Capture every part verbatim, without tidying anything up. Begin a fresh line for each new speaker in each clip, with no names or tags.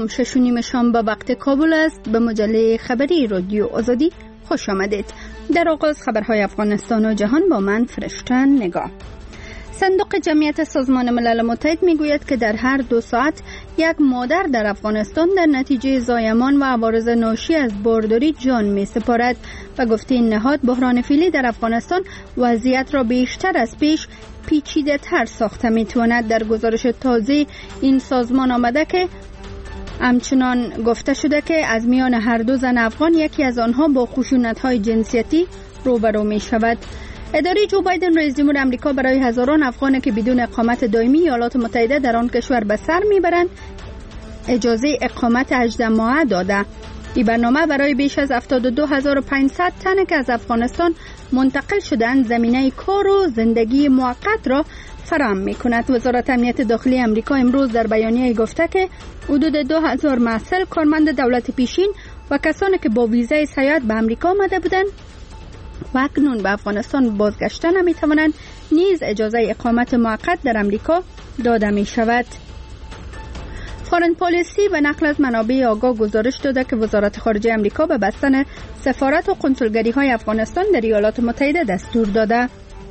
تمام شش و نیم شام به وقت کابل است. به مجله خبری رادیو آزادی خوش آمدید. در آغاز خبرهای افغانستان و جهان با من فرشتن نگاه. صندوق جمعیت سازمان ملل متحد میگوید که در هر دو ساعت یک مادر در افغانستان در نتیجه زایمان و عوارض ناشی از بارداری جان می سپارد و گفته این نهاد بحران فعلی در افغانستان وضعیت را بیشتر از پیش پیچیده تر ساخته می تواند. در گزارش تازه این سازمان آمده که همچنان گفته شده که از میان هر دو زن افغان یکی از آنها با خشونت‌های جنسیتی روبرو می شود. اداره جو بایدن رئیس جمهور آمریکا برای هزاران افغانی که بدون اقامت دائمی ایالات متحده در آن کشور به سر میبرند اجازه اقامت هجده ماهه داده. این برنامه برای بیش از هفتاد و دو هزار و پانصد تن که از افغانستان منتقل شدند زمینه کار و زندگی موقت را فراهم میکند. وزارت امنیت داخلی آمریکا امروز در بیانیه گفته که حدود دو هزار محصل، کارمند دولت پیشین و کسانی که با ویزای سیاحت به آمریکا آمده بودند و اکنون به افغانستان بازگشته نمی توانند نیز اجازه اقامت موقت در امریکا داده می شود. فارن پالیسی به نقل از منابع آگاه گزارش داده که وزارت خارجه امریکا به بستن سفارت و قنسولگری های افغانستان در ایالات متحده دستور داده.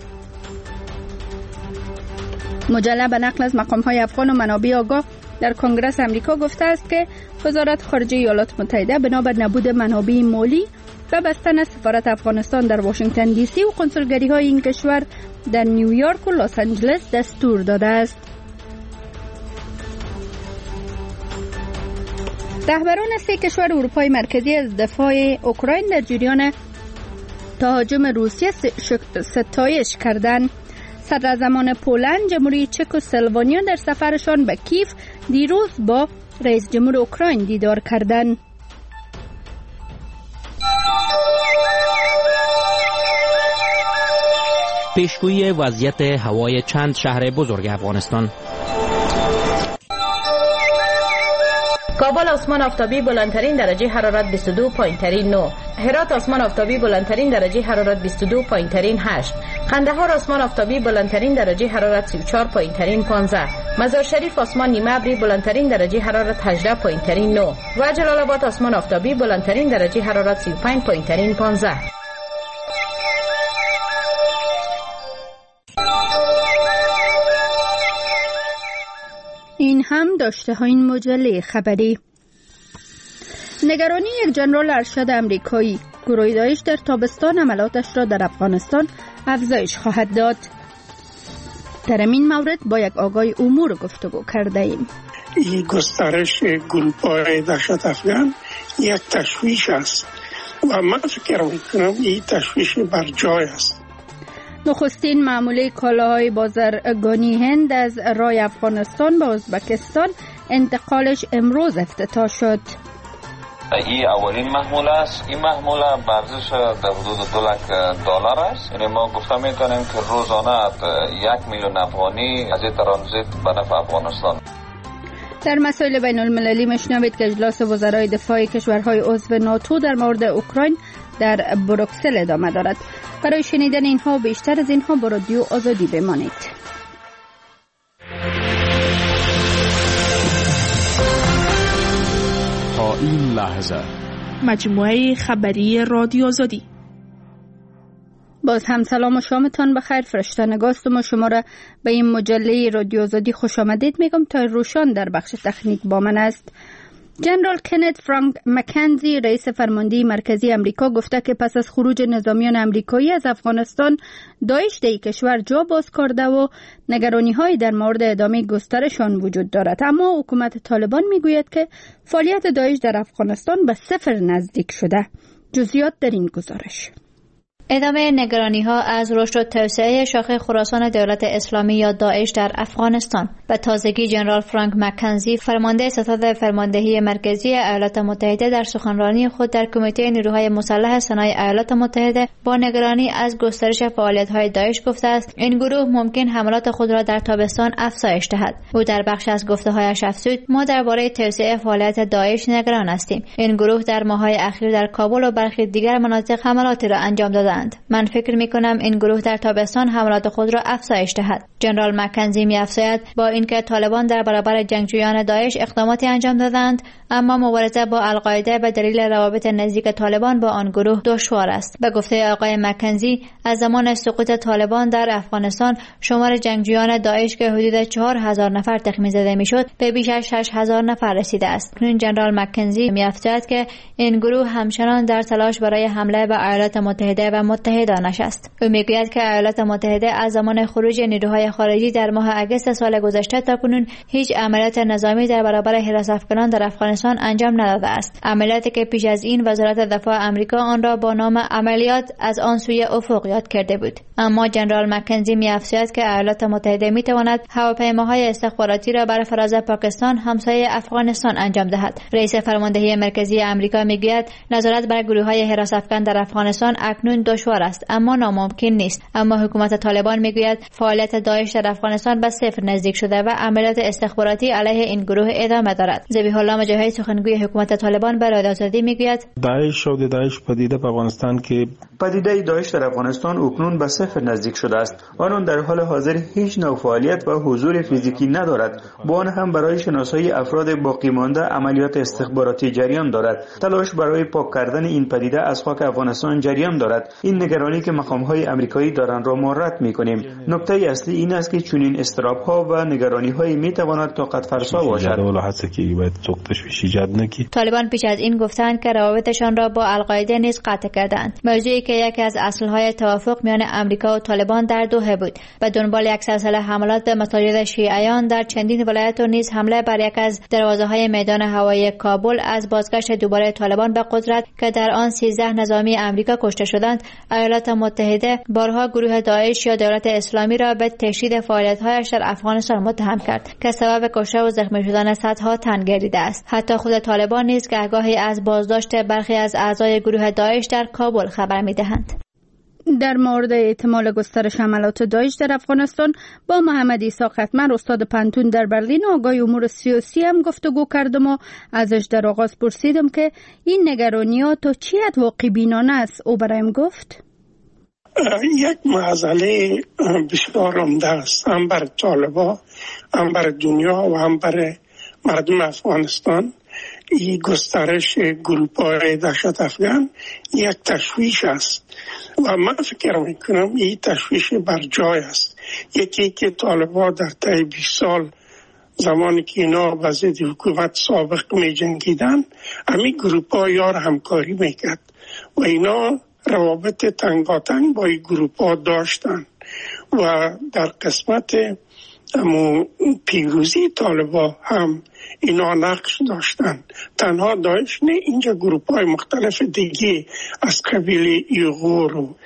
مجله به نقل از مقام های افغان و منابع آگاه در کنگره امریکا گفته است که وزارت خارجه ایالات متحده بنابر نبود منابع مالی و بستن سفارت افغانستان در واشنگتن دی سی و قنسولگری های این کشور در نیویورک و لس آنجلس دستور داده است. رهبران سه کشور اروپای مرکزی از دفاع اوکراین در جریان تهاجم روسیه ستایش کردند. صدراعظمان پولند، جمهوری چک و اسلوونیا در سفرشان به کیف دیروز با رئیس جمهور اوکراین دیدار کردند.
پیشگویی وضعیت هوای چند شهر بزرگ افغانستان.
کابل آسمان آفتابی بلندترین درجه حرارت بیست و دو پایین‌ترین نه. هرات آسمان آفتابی بلندترین درجه حرارت بیست و دو پایین‌ترین هشت. قندهار آسمان آفتابی بلندترین درجه حرارت سی و چهار پایین‌ترین پانزده. مزار شریف آسمان نیمه ابری بلندترین درجه حرارت هجده پایین‌ترین نه و جلال آباد آسمان آفتابی بلندترین درجه حرارت سی و پنج پایین‌ترین پانزده.
این هم داشته های این مجله خبری. نگرانی یک ژنرال ارشد امریکایی، گروه داعش در تابستان عملاتش را در افغانستان افزایش خواهد داد. در این مورد با یک آگاه امور گفتگو کرده ایم.
این گسترش گروه‌های دهشت افغان یک تشویش است و من فکر می‌کنم این تشویش بر جای است.
نخستین معامله کالاهای بازرگانی هند از راه افغانستان به ازبکستان انتقالش امروز افتتاح شد.
این اولین محموله است. این محموله ارزش در حدود دو لک دلار است. یعنی ما گفته میتونیم که روزانه یک میلیون افغانی از این ترانزیت به نفع افغانستان.
در مسائل بین المللی مشنوید که اجلاس وزرای دفاع کشورهای عضو ناتو در مورد اوکراین در بروکسل ادامه دارد. برای شنیدن اینها و بیشتر از اینها با رادیو آزادی بمانید.
تا این لحظه
مجموعه خبری رادیو آزادی.
باز هم سلام و شامتان بخیر. فرشته نگاستم و شما را به این مجله رادیو آزادی خوش آمدید میگم. تا روشان در بخش تکنیک با من است. جنرال کنت فرانک مکنزی رئیس فرمانده مرکزی امریکا گفته که پس از خروج نظامیان امریکایی از افغانستان داعش در کشور جا باز کرده و نگرانی‌های در مورد ادامه گسترشان وجود دارد، اما حکومت طالبان میگوید که فعالیت داعش در افغانستان به صفر نزدیک شده. جزئیات در این گزارش.
ادامه نگرانی‌ها از رشد و توسعه شاخه خراسان دولت اسلامی یا داعش در افغانستان. به تازگی جنرال فرانک مکنزی فرمانده ستاد فرماندهی مرکزی ایالات متحده در سخنرانی خود در کمیته نیروهای مسلح سنای ایالات متحده با نگرانی از گسترش فعالیت‌های داعش گفته است این گروه ممکن حملات خود را در تابستان افزایش دهد. او در بخش از گفته‌هایش افزود: ما درباره توسعه فعالیت داعش نگران هستیم. این گروه در ماه‌های اخیر در کابل و برخی دیگر مناطق حملاتی را انجام داده دادند. من فکر می کنم این گروه در تابستان حملات خود را افزایش دهد. جنرال مکنزی می افزاید با اینکه طالبان در برابر جنگجویان داعش اقداماتی انجام دادند، اما مبارزه با القاعده به دلیل روابط نزدیک طالبان با آن گروه دشوار است. به گفته آقای مکنزی، از زمان سقوط طالبان در افغانستان شمار جنگجویان داعش که حدود چهار هزار نفر تخمین زده میشد به بیش از شش هزار نفر رسیده است. کنون جنرال مکنزی می‌افزاید که این گروه همچنان در تلاش برای حمله به ایالات متحده و متحدانش است. او میگوید که ایالات متحده از زمان خروج نیروهای خارجی در ماه اگست سال گذشته تا کنون هیچ عملیات نظامی در برابر حراس افغانان در افغانستان انجام نداده است. عملیاتی که پیش از این وزارت دفاع آمریکا آن را با نام عملیات از آن سوی افق یاد کرده بود. اما جنرال مکنزی می‌افزاید که ایالات متحده می‌تواند هواپیماهای استخباراتی را بر فراز پاکستان همسایه افغانستان انجام دهد. رئیس فرماندهی مرکزی آمریکا میگوید نظارت بر گروه‌های حراس افغان در افغانستان اکنون دشوار است اما ناممکن نیست. اما حکومت طالبان میگوید فعالیت داعش در افغانستان به صفر نزدیک شده و عملیات استخباراتی علیه این گروه ادامه دارد. ذبیح الله مجاهد سخنگوی حکومت طالبان به رادیو آزادی میگوید
داعش و داعش پدیده په افغانستان کې
پدیده داعش در افغانستان اکنون به صفر نزدیک شده است. آنان در حال حاضر هیچ نوع فعالیت و حضور فیزیکی ندارد. با آن هم برای شناسایی افراد باقی مانده عملیات استخباراتی جریان دارد. تلاش برای پاک کردن این پدیده از خاک افغانستان جریان دارد. این نگرانی که مقام‌های آمریکایی دارند را ما رد می‌کنیم. نکته اصلی این است که چنین اضطراب‌ها و نگرانی‌های می‌تواند طاقت فرسا باشد.
طالبان پیش از این گفتند که روابطشان را با القاعده نیز قطع کردند. موضوعی که یکی از اصل‌های توافق میان آمریکا و طالبان در دوحه بود. به دنبال یک سلسله حملات به مساجد شیعیان در چندین ولایت و نیز حمله بر یک از دروازه‌های میدان هوایی کابل از بازگشت دوباره طالبان به قدرت که در آن سیزده نظامی آمریکا کشته شدند، ایالات متحده بارها گروه داعش یا دولت اسلامی را به تشدید فعالیت‌هایش در افغانستان متهم کرد که سبب کشته و زخمی شدن صدها تن گردیده است. حتی خود طالبان نیز گهگاهی از بازداشت برخی از اعضای گروه داعش در کابل خبر می‌دهند.
در مورد احتمال گسترش حملات داعش در افغانستان با محمد عیسی ختمر استاد پنتون در برلین آگاه امور سیاسی هم گفتگو کردم و ازش در آغاز پرسیدم که این نگرانی‌ها تا چی حد واقع بینانه است. او برایم گفت
یک مسئله بسیار عمده است، هم بر طالبان، هم بر دنیا و هم بر مردم افغانستان. این گسترش گروه‌های دهشت افغان یک تشویش است و من فکر میکنم این تشویش بر جای است. یکی که طالبان در طی بیست سال زمانی که اینا با ضد حکومت سابق می جنگیدن همین گروه‌ها یار همکاری میکرد و اینا روابط تنگاتنگ با این گروه‌ها داشتن و در قسمت امو پیروزی طالبان هم اینا نقش داشتن. تنها داعش نه، اینجا گروه‌های مختلف دیگه از قبیل ایغور و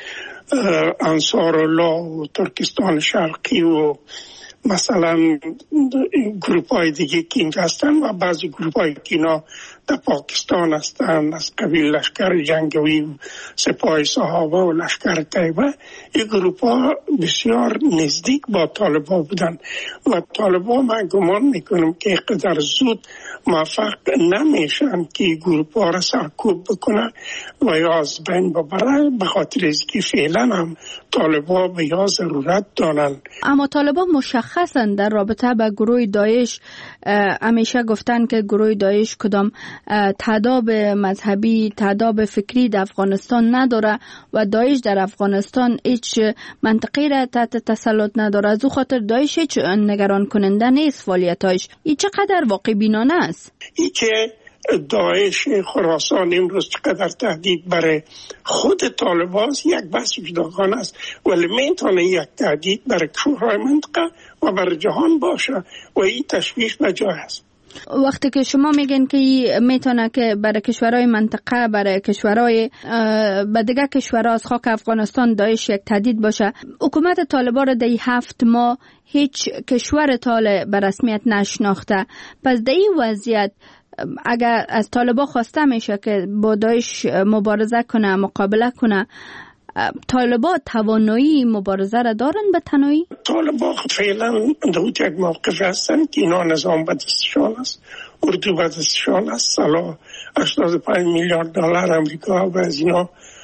انصارالله و ترکستان شرقی و مثلا گروه‌های دیگه که اینجا هستن و بعضی گروه‌های که اینا در پاکستان هستن از قبیل لشکر جنگوی و سپاه صحابه و لشکر طیبه. این گروه‌ها بسیار نزدیک با طالبان بودن و طالبان من گمان میکنم که قدر زود موفق نمیشن که گروه‌ها را سرکوب بکنن و یا از بین ببرن، به خاطر اینکه فعلا هم طالبان به یا ضرورت دارن.
اما طالبان مشخصا در رابطه با گروه داعش همیشه گفتن که گروه داعش کدام تضاد مذهبی، تضاد فکری در افغانستان نداره و داعش در افغانستان هیچ منطقی را تحت تسلط نداره. از او خاطر داعش هیچ نگران کننده نیست فعالیتاش. این چقدر واقع بینانه است؟
این که داعش خراسان امروز چقدر تهدید برای خود طالبان یک بحث جداگانه است، ولی میتونه یک تهدید برای کشورهای منطقه و برای جهان باشه و این تشویش به جای است.
وقتی که شما میگن که میتونه که برای کشورهای منطقه، برای کشورهای به دیگه کشورها از خاک افغانستان داعش یک تهدید باشه، حکومت طالبان را در هفت ماه هیچ کشور طالب به رسمیت نشناخته. پس در این وضعیت اگر از طالبان خواسته میشه که با داعش مبارزه کنه، مقابله کنه، طالبان توانایی مبارزه را دارن به تنهایی؟
طالبان فعلا در یک موقف هستن که اینا نظام به دستشان است، اردو به دستشان است. سالا هشتاد و پنج میلیارد دلار امریکا و از اینا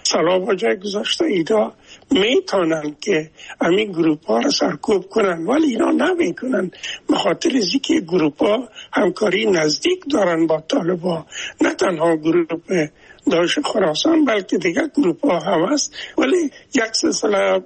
سلا با جای گذاشته اینا میتونن که همین گروپ ها را سرکوب کنن، ولی اینا نمیکنن به خاطر از اینکه گروپ ها همکاری نزدیک دارن با طالبان. نه تنها گروپ داعش خراسان بلکه دیگه گروپ ها هم هست، ولی یک سلسله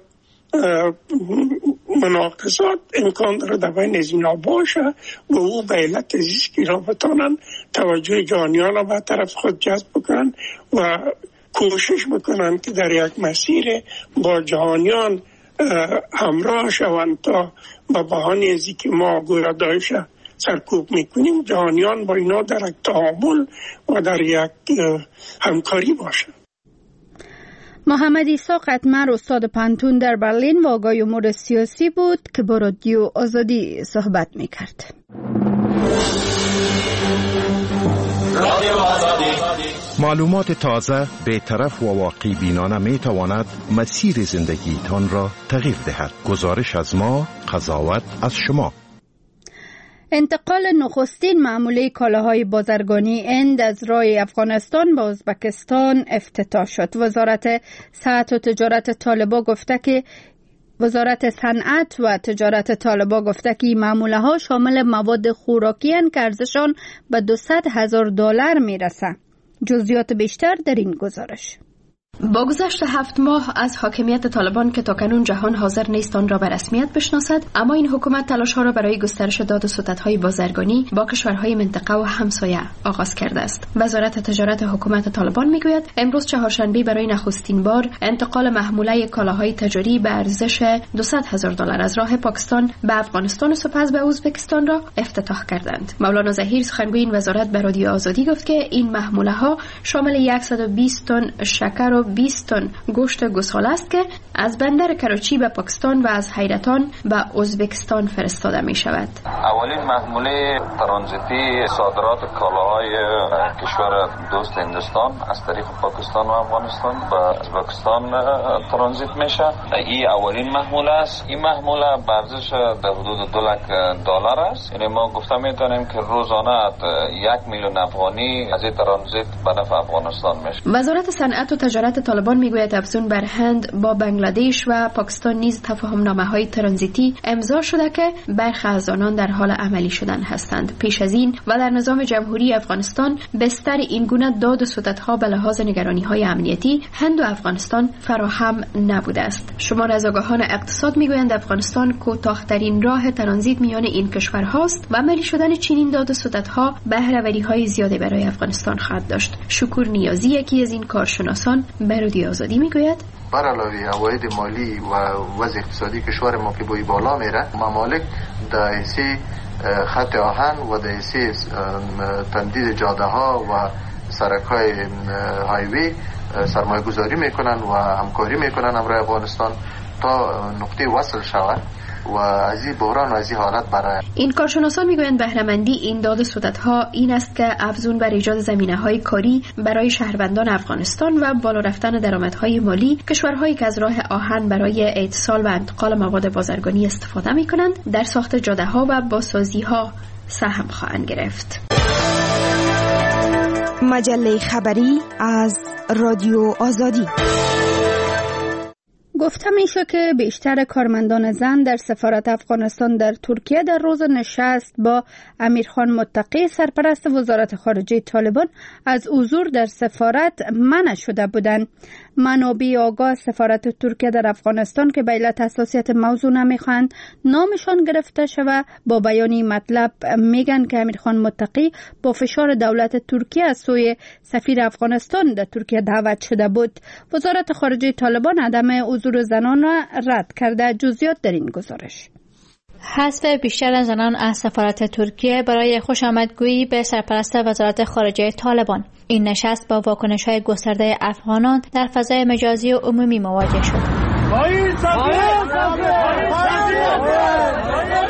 مناقصات امکان داره در بین از اینا باشه و او به علت عزیز که اینا بتانن توجه جهانیان را به طرف خود جذب بکنن و کوشش بکنن که در یک مسیر با جهانیان همراه شوند تا به بهانه ازی که ما گویا داعش سرکوب میکنیم جهانیان با اینا در یک تعامل و در یک همکاری باشند.
محمد عیسی قطمر استاد پانتون در برلین و آقای امور سیاسی بود که با رادیو آزادی صحبت میکرد.
معلومات تازه، بی‌طرف و واقعی بینانه می تواند مسیر زندگیتان را تغییر دهد. گزارش از ما، قضاوت از شما.
انتقال نخستین معامله کالاهای بازرگانی هند از راه افغانستان به ازبکستان افتتاح شد. وزارت صنعت و تجارت طالبان گفته که وزارت صنعت و تجارت طالبان گفته که معامله ها شامل مواد خوراکی هستند که ارزششان به دویست هزار دلار میرسه. جزئیات بیشتر در این گزارش.
با گذشت هفت ماه از حاکمیت طالبان که تاکنون جهان حاضر نیست آن را به رسمیت بشناسد، اما این حکومت تلاش‌ها را برای گسترش داد و ستدهای بازرگانی با کشورهای منطقه و همسایه آغاز کرده است. وزارت تجارت حکومت طالبان میگوید امروز چهارشنبه برای نخستین بار انتقال محموله کالاهای تجاری به ارزش دویست هزار دلار از راه پاکستان به افغانستان و سپس به ازبکستان را افتتاح کردند. مولانا ظهیر سخنگوی این وزارت به رادیو آزادی گفت که این محموله ها شامل صد و بیست تن شکر و بیست تن گوشت گوساله است که از بندر کراچی به پاکستان و از حیرتان به ازبکستان فرستاده می شود.
اولین محموله ترانزیتی صادرات کالاهای کشور دوست هندوستان از طریق پاکستان و افغانستان به ازبکستان ترانزیت میشه. این اولین محموله است. این محموله به ارزش در حدود دو لک دلار است. یعنی ما گفته میتونیم که روزانه یک میلیون افغانی از این ترانزیت به نفع افغانستان میشه.
وزارت صنعت و تجارت طالبان میگوید افزون بر هند با بنگلادش و پاکستان نیز تفاهم‌نامه‌های ترانزیتی امضا شده که برخی از آنان در حال عملی شدن هستند. پیش از این و در نظام جمهوری افغانستان بستر این گونه داد و ستدها به لحاظ نگرانی‌های امنیتی هند و افغانستان فراهم نبوده است. شمار از آگاهان اقتصاد میگویند افغانستان کوتاه‌ترین راه ترانزیت میان این کشورهاست و عملی شدن چنین داد و ستدها بهره‌وری‌های زیادی برای افغانستان خواهد داشت. شکور نیازی یکی از این کارشناسان به رادیو آزادی میگوید
بر علاوه عواید مالی و وضع اقتصادی کشور ما که بوی بالا میره، ممالک در حیث خط آهن و در حیث تمدید جاده ها و سرک های هایوی سرمایه گذاری میکنن و همکاری میکنن همراه افغانستان تا نقطه وصل شود و از این بحران و از این حالت برای
این کارشناسان میگویند بهره‌مندی این داد و ستدها این است که افزون بر ایجاد زمینه‌های کاری برای شهروندان افغانستان و بالا رفتن درآمدهای مالی کشورهایی که از راه آهن برای اتصال و انتقال مواد بازرگانی استفاده میکنند در ساخت جاده‌ها و بازسازی‌ها سهم خواهند گرفت.
مجله خبری از رادیو آزادی.
گفته میشه که بیشتر کارمندان زن در سفارت افغانستان در ترکیه در روز نشست با امیرخان متقی سرپرست وزارت خارجه طالبان از حضور در سفارت منع شده بودند. منابع آگاه سفارت ترکیه در افغانستان که به علت حساسیت موضوع نمیخواهند نامشان گرفته شود با بیانی مطلب میگن که امیرخان متقی با فشار دولت ترکیه از سوی سفیر افغانستان در ترکیه دعوت شده بود. وزارت خارجه طالبان عدم حضور زنان را رد کرده. جزئیات در این گزارش.
حذف بیشتر زنان از سفارت ترکیه برای خوشامدگویی به سرپرست وزارت خارجه طالبان. این نشست با واکنش‌های گسترده افغانان در فضای مجازی و عمومی مواجه شد.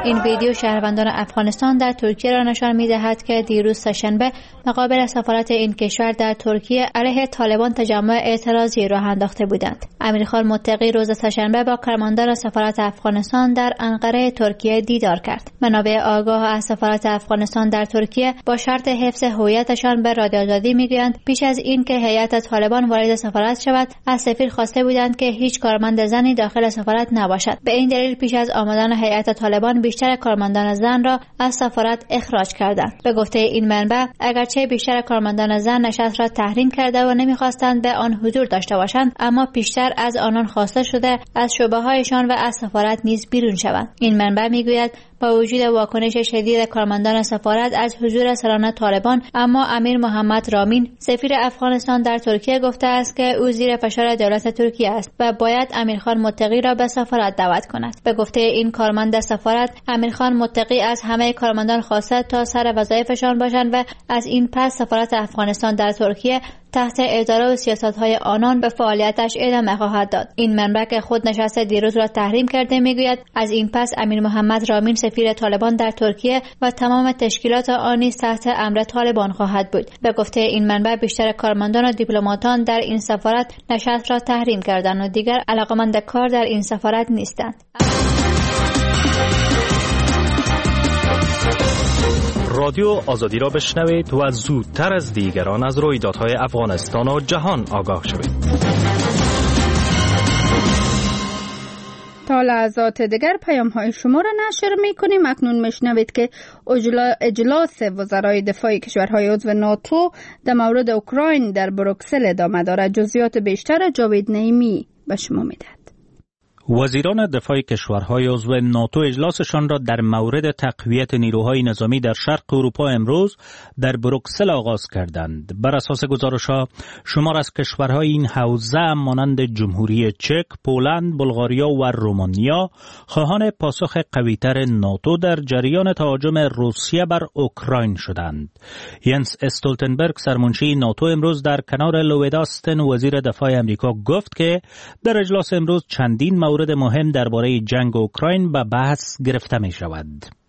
این ویدیو شهروندان افغانستان در ترکیه را نشان می‌دهد که دیروز سه‌شنبه مقابل سفارت این کشور در ترکیه علیه طالبان تجمع اعتراضی راه انداخته بودند. امیرخان متقی روز سه‌شنبه با کارمندان سفارت افغانستان در انقره ترکیه دیدار کرد. منابع آگاه از سفارت افغانستان در ترکیه با شرط حفظ هویتشان به رادیو آزادی میگویند پیش از این که هیئت طالبان وارد سفارت شود از سفیر خواسته بودند که هیچ کارمند زنی داخل سفارت نباشد. به این دلیل پیش از آمدن هیئت طالبان بیشتر کارمندان زن را از سفارت اخراج کردند. به گفته این منبع اگرچه بیشتر کارمندان زن نشست را تحریم کرده و نمیخواستند به آن حضور داشته باشند، اما پیشتر از آنان خواسته شده از شعبه‌هایشان و از سفارت نیز بیرون شوند. این منبع میگوید با وجود واکنش شدید کارمندان سفارت از حضور سران طالبان، اما امیر محمد رامین سفیر افغانستان در ترکیه گفته است که او زیر فشار دولت ترکیه است و باید امیرخان متقی را به سفارت دعوت کند. به گفته این کارمند سفارت، امیرخان متقی از همه کارمندان خواسته تا سر وظایفشان باشند و از این پس سفارت افغانستان در ترکیه تحت اداره و سیاست‌های آنان به فعالیتش ادامه خواهد داد. این منبع که خود نشست دیروز را تحریم کرده میگوید از این پس امیر محمد رامین سفیر طالبان در ترکیه و تمام تشکیلات آن نیز تحت امر طالبان خواهد بود. به گفته این منبع بیشتر کارمندان و دیپلماتان در این سفارت نشست را تحریم کردند و دیگر علاقمند کار در این سفارت نیستند.
رادیو آزادی را بشنوید و زودتر از دیگران از رویدادهای افغانستان و جهان آگاه شوید.
تا لحظات دیگر پیام های شما را نشر می کنیم. اکنون میشنوید که اجلاس وزرای دفاع کشورهای عضو ناتو در مورد اوکراین در بروکسل ادامه دارد. جزئیات بیشتر جاوید نعیمی به شما میدهد.
وزیران دفاع کشورهای عضو ناتو اجلاسشان را در مورد تقویت نیروهای نظامی در شرق اروپا امروز در بروکسل آغاز کردند. بر اساس گزارش‌ها شمار از کشورهای این حوزه مانند جمهوری چک، پولند، بلغاریا و رومانیا خواهان پاسخ قوی‌تر ناتو در جریان تهاجم روسیه بر اوکراین شدند. ینس استولتنبرگ سرمنشی ناتو امروز در کنار لوید آستن وزیر دفاع آمریکا گفت که در اجلاس امروز چندین مورد مورد مهم درباره جنگ اوکراین به بحث گرفته می شود.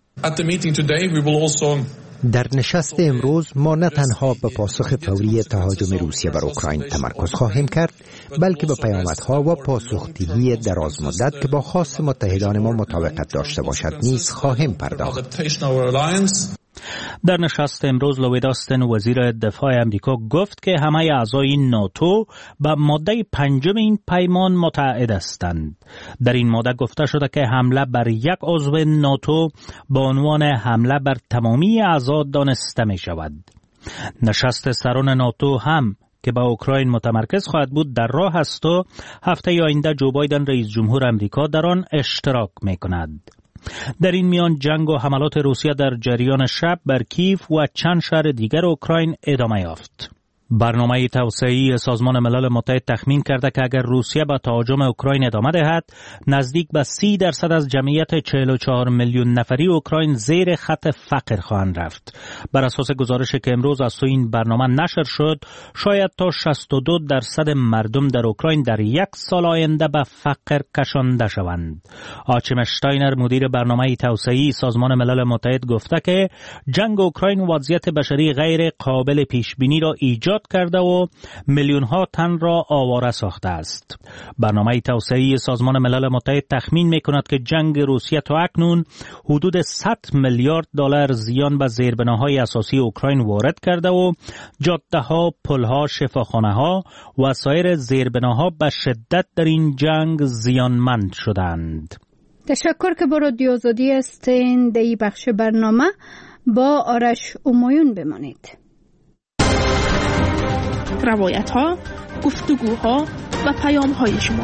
در نشست امروز ما نه تنها به پاسخ فوری تهاجم روسیه بر اوکراین تمرکز خواهیم کرد، بلکه به پیامدها و پاسخدهی دراز مدت که با خواست متحدان ما مطابقت داشته باشد نیز خواهیم پرداخت.
در نشست امروز لوید آستن وزیر دفاع آمریکا گفت که همه اعضای ناتو به ماده پنجم این پیمان متعهد هستند. در این ماده گفته شده که حمله بر یک عضو ناتو به عنوان حمله بر تمامی اعضا دانسته می شود. نشست سران ناتو هم که با اوکراین متمرکز خواهد بود در راه است و هفته آینده جو بایدن رئیس جمهور آمریکا در آن اشتراک می کند. در این میان جنگ و حملات روسیه در جریان شب بر کیف و چند شهر دیگر اوکراین ادامه یافت. برنامه توسعه‌ای سازمان ملل متحد تخمین کرده که اگر روسیه به تهاجم اوکراین ادامه دهد، نزدیک به سی درصد از جمعیت چهل و چهار میلیون نفری اوکراین زیر خط فقر خواهند رفت. بر اساس گزارشی که امروز از سوی این برنامه نشر شد، شاید تا شصت و دو درصد مردم در اوکراین در یک سال آینده به فقر کشانده شوند. آچیم اشتاینر مدیر برنامه توسعه‌ای سازمان ملل متحد گفته که جنگ اوکراین وضعیت بشری غیر قابل پیش بینی را ایجاد کرده و میلیون ها تن را آواره ساخته است. برنامه توسعه‌ای سازمان ملل متحد تخمین می‌کند که جنگ روسیه تا اکنون حدود صد میلیارد دلار زیان به زیربناهای اساسی اوکراین وارد کرده و جاده‌ها، پل‌ها، شفاخانه‌ها و سایر زیربناها به شدت در این جنگ زیانمند شدند.
تشکر که با رادیو آزادی هستین. در این بخش برنامه با آرش امایون بمانید.
روایت ها، گفتگوها و پیام های شما.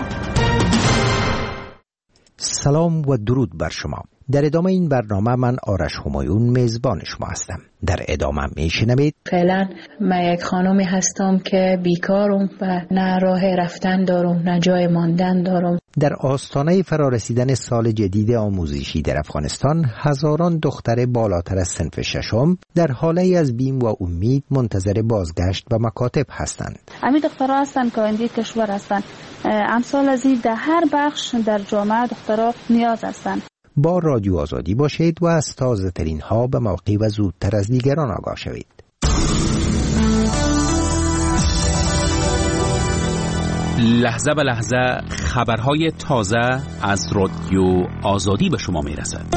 سلام و درود بر شما. در ادامه این برنامه من آرش همایون میزبان شما هستم. در ادامه میشنوید
فعلا من یک خانمی هستم که بیکارم و نه راه رفتن دارم نه جای ماندن دارم.
در آستانه فرارسیدن سال جدید آموزشی در افغانستان، هزاران دختر بالاتر از صنف ششم در حاله از بیم و امید منتظر بازگشت به مکاتب هستند.
همین دخترها هستند که آینده کشور هستند. امثال از این در هر بخش در جامعه دخترها نیاز هستند.
با رادیو آزادی باشید و از تازه ترین ها به موقع و زودتر از دیگران آگاه شوید.
لحظه به لحظه خبرهای تازه از رادیو آزادی به شما میرسد.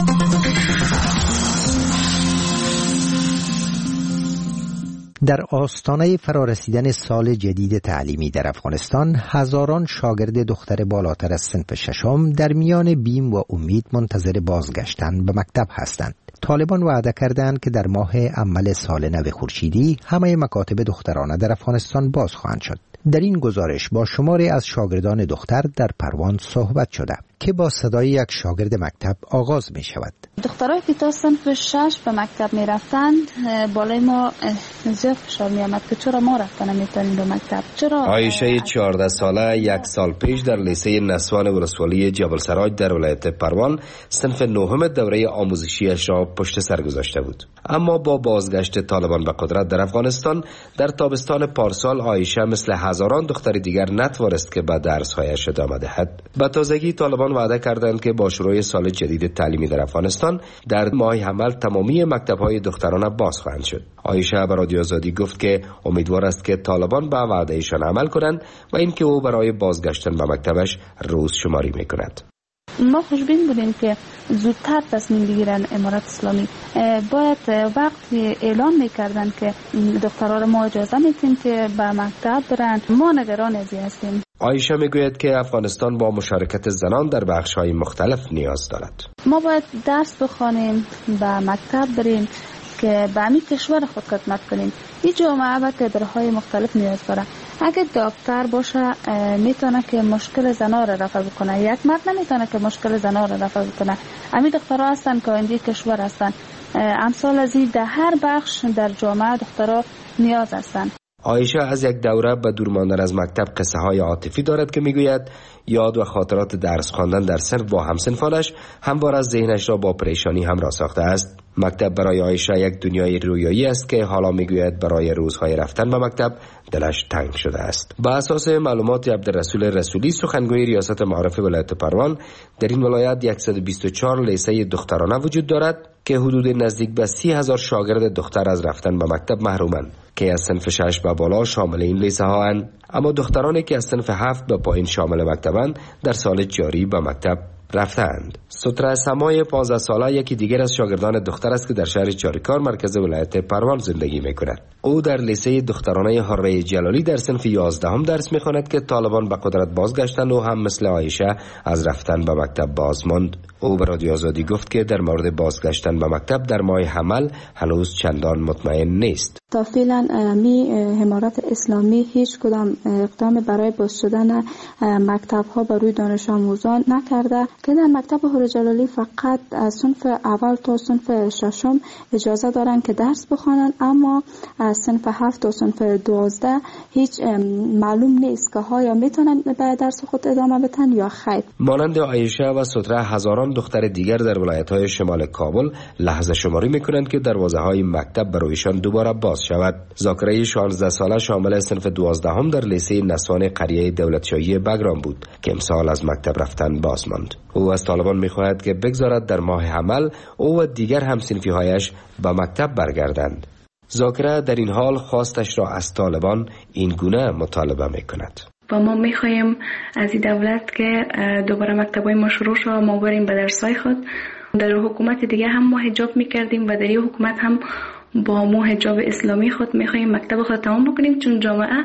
در آستانه فرارسیدن سال جدید تعلیمی در افغانستان، هزاران شاگرد دختر بالاتر از صنف ششم در میان بیم و امید منتظر بازگشتن به مکتب هستند. طالبان وعده کردند که در ماه اول سال نو خورشیدی همه مکاتب دخترانه در افغانستان باز خواهند شد. در این گزارش با شماری از شاگردان دختر در پروان صحبت شده که با صدای یک شاگرد مکتب آغاز می شود.
دخترایی که تا صنف شش به مکتب می رفتند، بالای ما زیاد فشار می آمد که چرا ما رفتن نمیتونیم به مکتب. چرا
عایشه چهارده ساله یک سال پیش در لیسه نسوان ولسوالی جبل سراج در ولایت پروان صنف نهم دوره آموزشیش را پشت سر گذاشته بود. اما با بازگشت طالبان به قدرت در افغانستان در تابستان پارسال، عایشه مثل هزاران دختر دیگر نتوانست که به درس‌هایش ادامه دهد. به تازگی طالبان وعده کردند که با شروع سال جدید تعلیمی در افغانستان در ماه حمل تمامی مکتب‌های دخترانه باز خواهند شد. عایشه به رادیو آزادی گفت که امیدوار است که طالبان به وعدهشان عمل کنند و اینکه او برای بازگشتن به مکتبش روز شماری می‌کند.
ما خوشبین بودیم که زودتر تصمیم بگیرن امارت اسلامی. باید وقتی اعلام میکردن که دخترها ما اجازه میدیم که به مکتب برن، ما نگران ازی هستیم.
عایشه میگوید که افغانستان با مشارکت زنان در بخش‌های مختلف نیاز دارد.
ما باید درس بخوانیم، به مکتب بریم که به همین کشور خود خدمت کنیم. این جامعه به کادرهای مختلف نیاز داره. اگه دکتر باشه میتونه که مشکل زنها را رفع بکنه، یک مرد نمیتونه که مشکل زنها را رفع بکنه. همین دخترها هستن که آینده کشور هستن. امثال از این در هر بخش در جامعه دخترها نیاز هستن.
عایشه از یک دوره به دور ماندن از مکتب قصه های عاطفی دارد که میگوید یاد و خاطرات درس خواندن در صنف با همسنفانش همواره از ذهنش را با پریشانی همراه ساخته است. مکتب برای عایشه یک دنیای رویایی است که حالا میگوید برای روزهای رفتن به مکتب دلش تنگ شده است. با اساس معلومات عبدالرسول رسولی، سخنگوی ریاست معارف ولایت پروان، در این ولایت صد و بیست و چهار لیسه دخترانه وجود دارد که حدود نزدیک به سی هزار شاگرد دختر از رفتن به مکتب محرومند که از صنف شش به بالا شامل این لیسه ها اند. اما دخترانی که از صنف هفت به پایین شامل مکتبند در سال جاری به مکتب رفتند. ستره سمای پانزده ساله یکی دیگر از شاگردان دختر است که در شهر چاریکار مرکز ولایت پروان زندگی می‌کند. او در لیسه دخترانه حره جلالی در صنف یازدهم درس می‌خواند که طالبان به قدرت بازگشتند و هم مثل عایشه از رفتن به مکتب باز ماند. او به رادیو آزادی گفت که در مورد بازگشتن به مکتب در ماه حمل هنوز چندان مطمئن نیست.
تا فعلا می امارت اسلامی هیچ کدام اقدام برای باز شدن مکتب ها بروی دانش آموزان نکرده که در مکتب حره جلالی فقط از صنف اول تا صنف ششم اجازه دارن که درس بخوانند، اما از صنف هفت تا صنف دوازده هیچ معلوم نیست که ها یا میتونن به درس خود ادامه بدن یا خیر.
مانند عایشه و ستره هزاران دختر دیگر در ولایت‌های شمال کابل لحظه شماری میکنند که دروازه‌های مکتب برایشان دوباره باز شود. ذاکره شانزده ساله شامل صنف دوازدهم در لیسه نسوان قریه دولتشاهی بگرام بود که امسال از مکتب رفتن باز ماند. او از طالبان میخواهد که بگذارد در ماه حمل او و دیگر همسنفی‌هایش به مکتب برگردند. ذاکره در این حال خواستش را از طالبان این گونه مطالبه میکند.
و ما میخوایم از این دولت که دوباره مکتبای ما شروع شد، ما بریم به درسای خود. در حکومت دیگه هم ما حجاب میکردیم و در این حکومت هم با ما حجاب اسلامی خود میخوایم مکتب خود تمام بکنیم، چون جامعه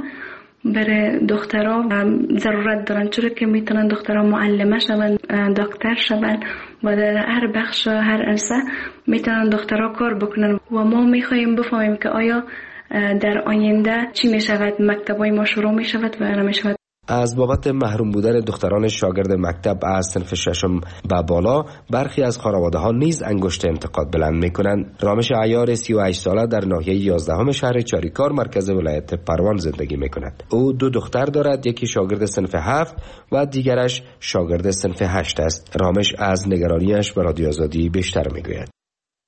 برای دخترها ضرورت دارن، چرا که میتونن دخترها معلمه شون، دکتر شون و در هر بخش هر عرصه میتونن دخترها کار بکنن. و ما میخوایم بفهمیم که آیا در آینده چی میشود، مکتبای ما شروع میشود و نمیشود.
از بابت محروم بودن دختران شاگرد مکتب از صنف ششم به بالا، برخی از خانواده ها نیز انگشت انتقاد بلند میکنند. رامش عیار سی و هشت ساله در ناحیه یازدهم شهر چاریکار مرکز ولایت پروان زندگی میکند. او دو دختر دارد، یکی شاگرد صنف هفت و دیگرش شاگرد صنف هشت است. رامش از نگرانیش به رادیو آزادی بیشتر میگوید.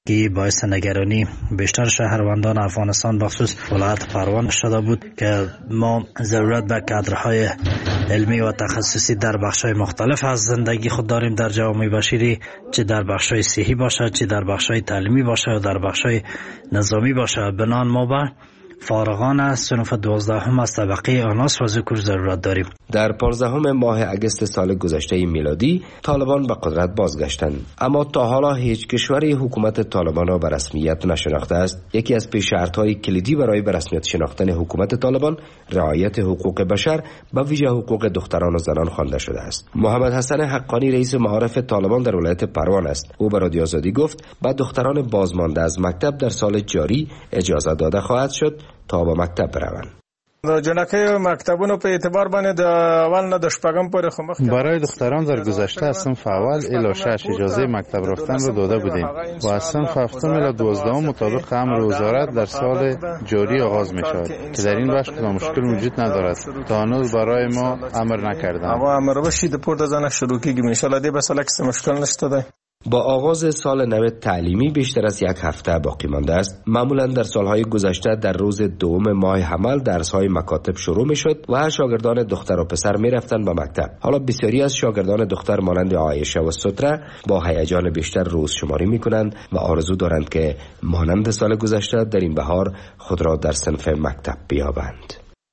که باعث نگرانی بیشتر شهروندان افغانستان بخصوص ولایت پروان شده بود که ما ضرورت به کادرهای علمی و تخصصی در بخش‌های مختلف از زندگی خود داریم در جامعه بشری، چه در بخش‌های صحی باشه، چه در بخش‌های تعلیمی باشه و در بخش‌های نظامی باشه. بنان ما به فارغان از صنف دوازدهم از طبقه آناس و ذکر ضرورت داریم.
در پانزدهم ماه اگست سال گذشته میلادی طالبان به قدرت بازگشتند، اما تا حالا هیچ کشوری حکومت طالبان را به رسمیت نشناخته است. یکی از پیش شرط‌های کلیدی برای به رسمیت شناختن حکومت طالبان رعایت حقوق بشر، به ویژه حقوق دختران و زنان خوانده شده است. محمد حسن حقانی رئیس معارف طالبان در ولایت پروان است. او به رادیو آزادی گفت به دختران بازمانده از مکتب در سال جاری اجازه داده خواهد شد تا به مکتب بروند.
جنکه مکتبونو په اعتبار باندې د اول نه د شپږم پورې خو مخکې
برای دختران در گذشته از صنف اول الی شش اجازه مکتب رفتن را داده بودیم و از صنف هفتم الی دوازدهم مطابق امر وزارت در سال جاری آغاز می شود که در این بخش کدام مشکل وجود ندارد. تا هنوز برای ما امر نکردند.
اما امر بشید پورته زنه شروع کیږي ان شاء الله دې بسله کې مشکل نشته ده.
با آغاز سال نو تعلیمی بیشتر از یک هفته باقی مانده است. معمولا در سالهای گذشته در روز دوم ماه حمل درس‌های مکاتب شروع می‌شد و شاگردان دختر و پسر می‌رفتند به مکتب. حالا بسیاری از شاگردان دختر مانند عایشه و ستره با هیجان بیشتر روز شماری می‌کنند و آرزو دارند که مانند سال گذشته در این بهار خود را در صنف مکتب بیابند.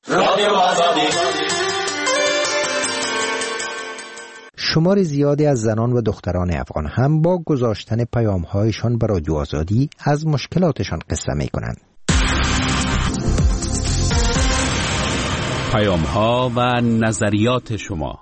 شمار زیادی از زنان و دختران افغان هم با گذاشتن پیام‌هایشان به رادیو آزادی از مشکلاتشان قصه می‌کنند.
پیام‌ها و نظریات شما.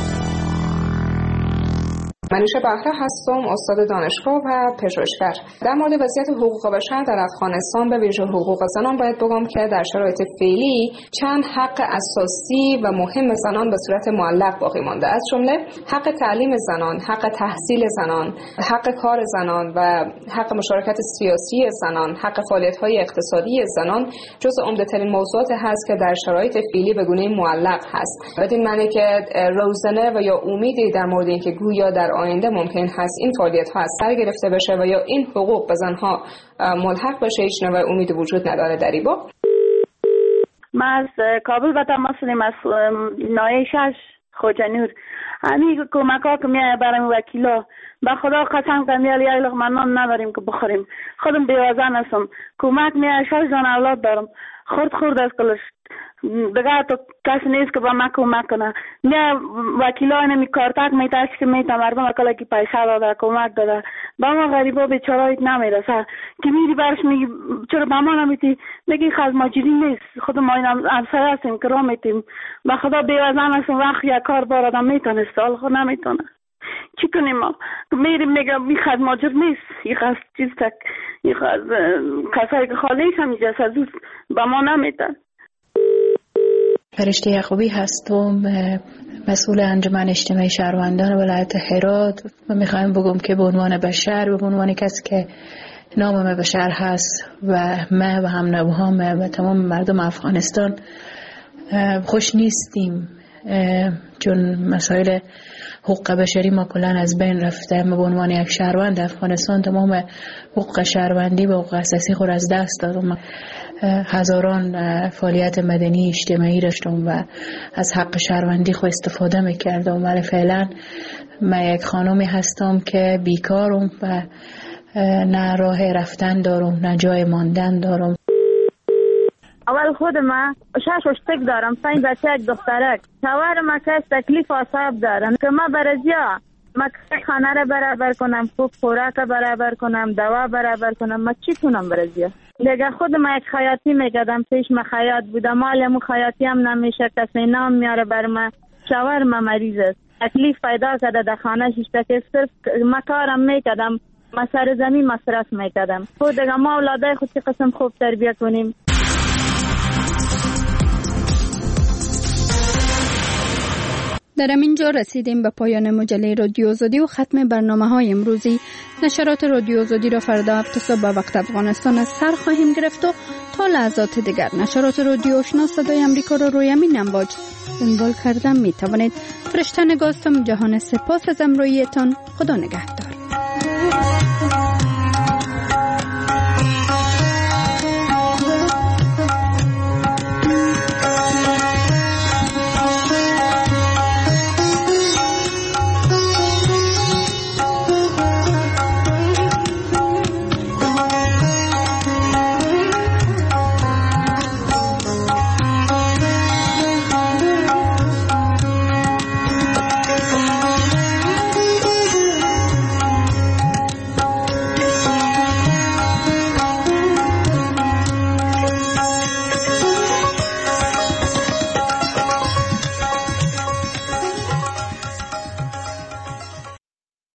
منیشه بهره هستم، استاد دانشگاه و پژوهشگر. در مورد وضعیت حقوق بشر در افغانستان به ویژه حقوق زنان باید بگم که در شرایط فعلی چند حق اساسی و مهم زنان به صورت معلق باقی مانده، از جمله حق تعلیم زنان، حق تحصیل زنان، حق کار زنان و حق مشارکت سیاسی زنان، حق فعالیت‌های اقتصادی زنان جزو عمده‌ترین موضوعات هست که در شرایط فعلی به گونه معلق هست. بدین معنی که روزنه و یا امیدی در مورد اینکه گویا در آینده ممکن هست این فعالیت ها از سر گرفته بشه و یا این حقوق به زنها ملحق بشه هیچ نوع امید وجود نداره در این باب.
من از کابل به تماس هستم، از نایه شش خوجنور. همین کمک ها که میایه برای وکیلا به خدا قسم کنم یه لقمه نان نداریم که بخوریم. خودم بیوزن هستم، کمک میایه، شش دانه اولاد دارم، خورد خورد از کلش دیگه تو کسی نیست که با من کمک کنه. نه وکیلای نمی کارتک میتاش که میتا مردم اکلا که پیسه داده کمک داده با ما غریبا بیچارهایت نمیرسه که میری برش میگی چرا با ما نمیتی، میگی خز ماجری نیست، خود ما این افسر هستیم که را میتیم به خدا بیوزن هستیم، وقت یک کار بار آدم میتونه سال خود نمیتونه چی کنیم. ما میریم میگم این خز ماجر نیست، این خز چیز تک، این خز کسایی که خالیش هم اینجا سازوز با ما نمیتن.
فرشته یعقوبی هستم، مسئول انجمن اجتماعی شهروندان ولایت هرات و میخوایم بگم که به عنوان بشر و به عنوان کسی که نامم بشر هست و من و هم نوهام و تمام مردم افغانستان خوش نیستیم، چون مسائل حقوق بشری ما کلان از بین رفته. ما به عنوان یک شهروند افغانستان تمام حقوق شهروندی و حقوق اساسی خود از دست دادم. هزاران فعالیت مدنی اجتماعی داشتم و از حق شهروندی خود استفاده میکردم، ولی فعلا من یک خانمی هستم که بیکارم و نه راه رفتن دارم نه جای ماندن دارم.
اول خود من شش اشتک دارم، پنج بچه یک دخترک، شوهر من که تکلیف آساب دارم که من برزیا من خانه را برابر کنم، خوب خوراک برابر کنم، دوا برابر کنم، من چی کنم برزیا؟ دیگه خود من یک خیاطی میکردم، پیش من خیاط بودم، مالمو خیاطی هم نمیشه، کسی نام میاره بر من، شوهر من مریض است، تکلیف پیدا کرده در خانه شیشته که صرف من کارم میکردم، من سر زمین مصرف میکردم. خود دیگه ما اولادای خود چی قسم خوب تربیت کنیم.
در همینجا رسیدیم به پایان مجله رادیو آزادی و ختم برنامه های امروزی. نشرات رادیو آزادی را فردا هفت صبح به وقت افغانستان از سر خواهیم گرفت و تا لحظات دیگر نشرات رادیو آشنا صدای امریکا را روی همین امواج دنبال کردن می توانید. فرشته نگاستم، جهان سپاس از امرویتان. خدا نگهدار.